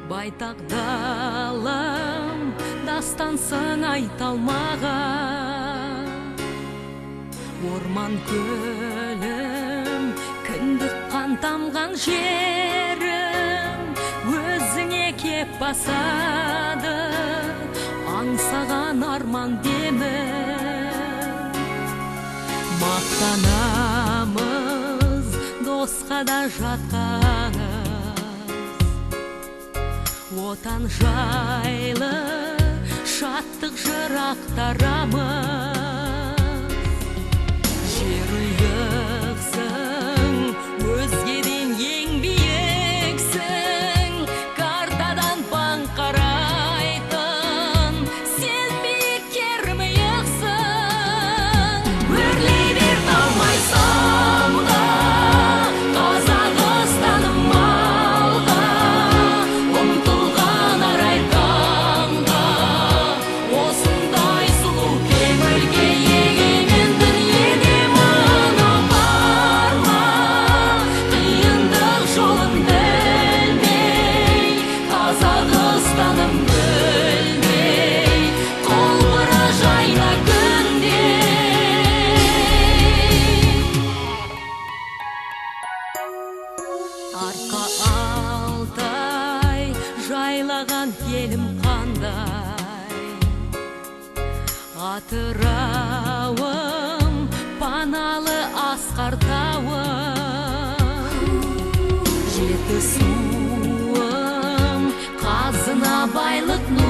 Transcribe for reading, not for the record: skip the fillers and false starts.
Байтақ далам дастансын айталмаған, орман көлім кіндік қан тамған жерім өзіңе кеп басады аңсаған арман демім. Мақтанамыз досқа да жатқаныз, отан жайлы шаттық жырақтарамыз. Жер ұйықсың, өзгеден ең биіксің, картадан паң қарайтын, сен биік кермиықсің. Өрлей бер талмай самға, Қазақстаным малға, ұмтылған арай таңға, осындай сұлу кең өлке егемен дүниеде мына бар ма? Қиындық жолын білмей, Қазақстаным бөлмей, қолбыра жайна күнде. Арқа Алтай жайлаған елім қандай, атырауым паналы асқар тауым, жетісуым қазына байлық